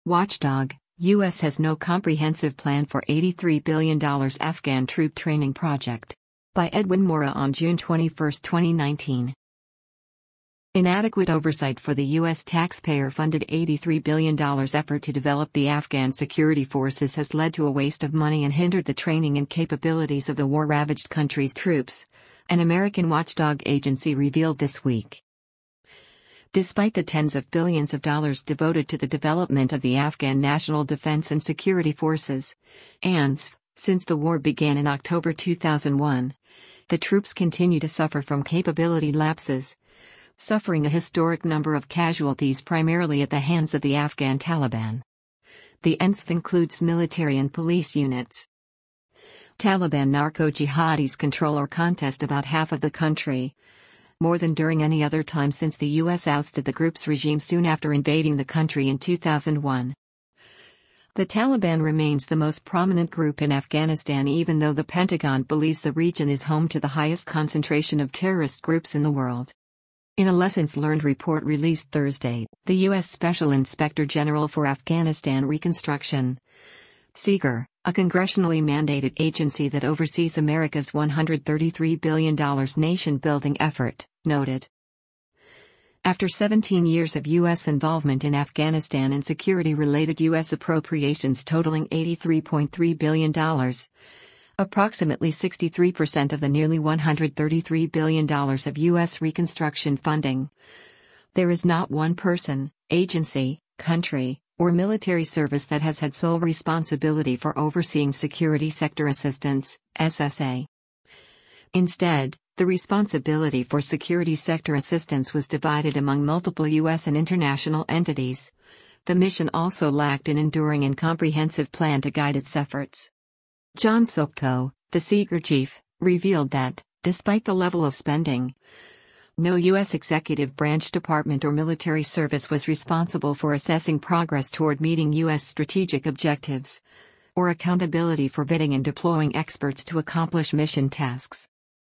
Watchdog, U.S. has no comprehensive plan for $83 billion Afghan troop training project. By Edwin Mora on June 21, 2019. Inadequate oversight for the U.S. taxpayer-funded $83 billion effort to develop the Afghan security forces has led to a waste of money and hindered the training and capabilities of the war-ravaged country's troops, an American watchdog agency revealed this week. Despite the tens of billions of dollars devoted to the development of the Afghan National Defense and Security Forces, ANSF, since the war began in October 2001, the troops continue to suffer from capability lapses, suffering a historic number of casualties primarily at the hands of the Afghan Taliban. The ANSF includes military and police units. Taliban narco-jihadis control or contest about half of the country, more than during any other time since the U.S. ousted the group's regime soon after invading the country in 2001. The Taliban remains the most prominent group in Afghanistan even though the Pentagon believes the region is home to the highest concentration of terrorist groups in the world. In a lessons learned report released Thursday, the U.S. Special Inspector General for Afghanistan Reconstruction, SIGIR, a congressionally mandated agency that oversees America's $133 billion nation-building effort, noted. After 17 years of U.S. involvement in Afghanistan and security-related U.S. appropriations totaling $83.3 billion, approximately 63% of the nearly $133 billion of U.S. reconstruction funding, there is not one person, agency, country, or military service that has had sole responsibility for overseeing security sector assistance, SSA. Instead, the responsibility for security sector assistance was divided among multiple U.S. and international entities. The mission also lacked an enduring and comprehensive plan to guide its efforts. John Sopko, the SIGIR chief, revealed that, despite the level of spending, no U.S. executive branch department or military service was responsible for assessing progress toward meeting U.S. strategic objectives, or accountability for vetting and deploying experts to accomplish mission tasks.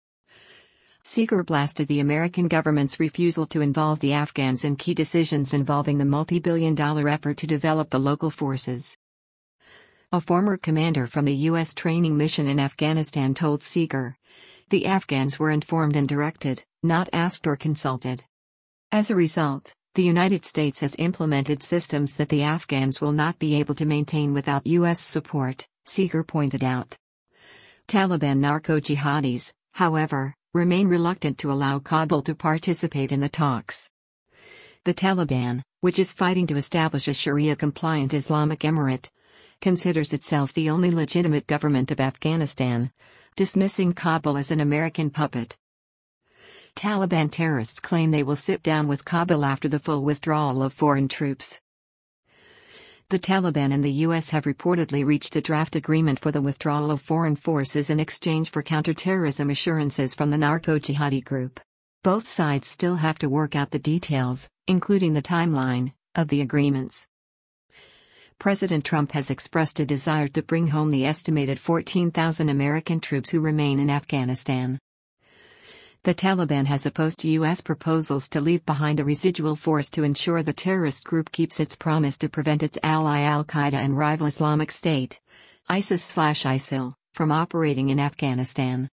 SIGIR blasted the American government's refusal to involve the Afghans in key decisions involving the multi-billion-dollar effort to develop the local forces. A former commander from the U.S. training mission in Afghanistan told SIGIR, "The Afghans were informed and directed, not asked or consulted. As a result, the United States has implemented systems that the Afghans will not be able to maintain without U.S. support," SIGIR pointed out. Taliban narco-jihadis, however, remain reluctant to allow Kabul to participate in the talks. The Taliban, which is fighting to establish a Sharia-compliant Islamic emirate, considers itself the only legitimate government of Afghanistan, dismissing Kabul as an American puppet. Taliban terrorists claim they will sit down with Kabul after the full withdrawal of foreign troops. The Taliban and the U.S. have reportedly reached a draft agreement for the withdrawal of foreign forces in exchange for counterterrorism assurances from the narco-jihadi group. Both sides still have to work out the details, including the timeline, of the agreements. President Trump has expressed a desire to bring home the estimated 14,000 American troops who remain in Afghanistan. The Taliban has opposed U.S. proposals to leave behind a residual force to ensure the terrorist group keeps its promise to prevent its ally al-Qaeda and rival Islamic State, ISIS/ISIL, from operating in Afghanistan.